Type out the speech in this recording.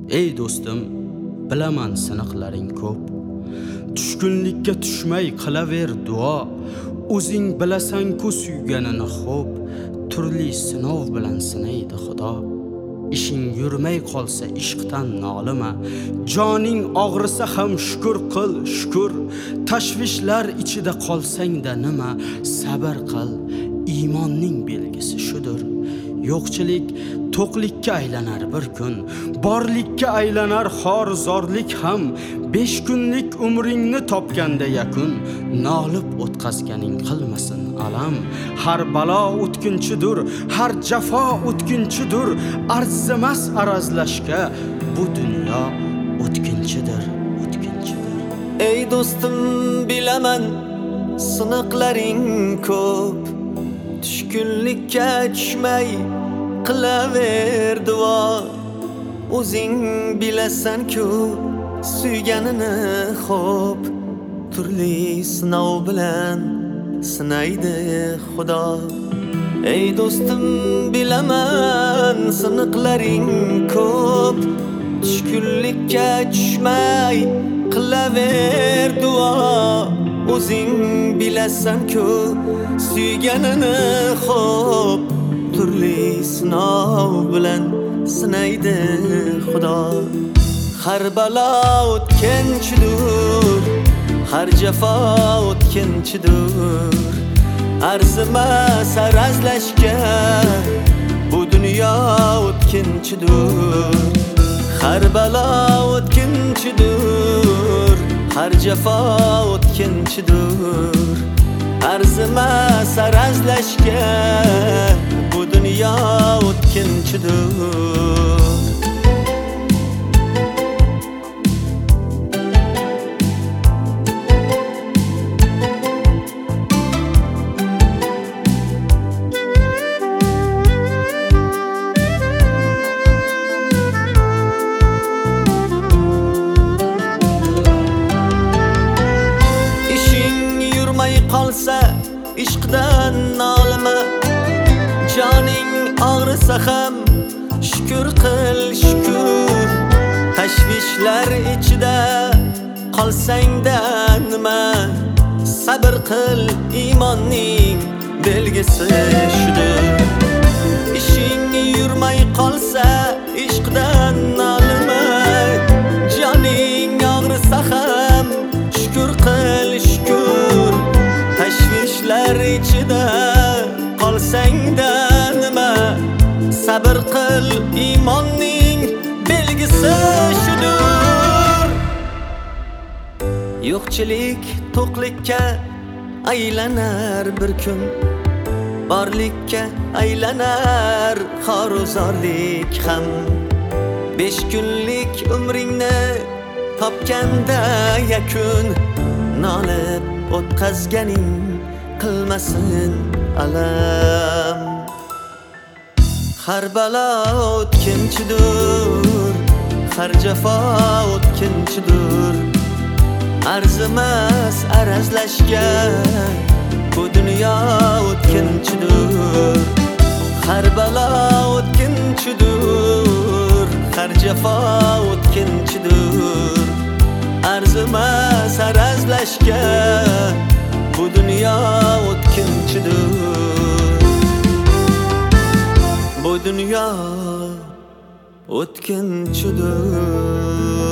Ey do'stim, bilaman siniqlaring ko'p. Tushkunlikka tushmay qilaver duo. O'zing bilasan-ku suyganini xo'p. Turli sinov bilan sinaydi Xudo. Ishing yurmay qolsa ishqdan nolima. Joning og'risa ham shukr qil, shukr. Tashvishlar ichida qolsang-da nima? Sabr qil. Iymonning belgisi shudur. Yo'qchilik to'qlikka aylanar bir kun, borlikka aylanar xorzorlik ham. 5 kunlik umringni topganda yakun, nolib o'tkazganing qilmasin alam. Har balo o'tkinchidir, har jafo o'tkinchidir. Arzimas arazlashga, bu dunyo o'tkinchidir, o'tkinchidir. Ey do'stim, bilaman siniqlaring ko'p. Tushkunlikka tushmay qilaver duo. O'zing bilasan-ku suyganini xo'p. Turli sinov bilan sinaydi Xudo. Ey do'stim, bilaman siniqlaring ko'p. Tushkunlikka tushmay qilaver duo. O'zing bilasan-ku suyganini xo'p. Turli sinov bilan sinaydi Xudo. Har balo o'tkinchidir, har jafo o'tkinchidir. Arzimas arazlashga, bu dunyo o'tkinchidir. Har balo o'tkinchidir, har jafo o'tkinchidir. Arzimas arazlashga, bu dunyo o'tkinchidir. Qolsa ishqdan nolima. Joning og'risa ham shukr qil, shukr. Tashvishlar ichida qolsang-da nima? Sabr qil, iymonning belgisi shudur. Ishing yurmay qolsa ishqdan nolima. Joning og'risa ham shukr qil, shukr. Tashvishlar ichida qolsang-da nima? Sabr qil, iymonning belgisi shudur. Yo'qchilik to'qlikka aylanar bir kun, borlikka aylanar xorzorlik ham. 5 kunlik umringni topganda yakun, nolib o'tkazganing qilmasin alam. Har balo o'tkinchidir, har jafo o'tkinchidir. Arzimas arazlashga, bu dunyo o'tkinchidir. Har balo o'tkinchidir, har jafo o'tkinchidir. Arzimas arazlashga, bu dunyo o'tkinchidir. Bu dunyo o'tkinchidir.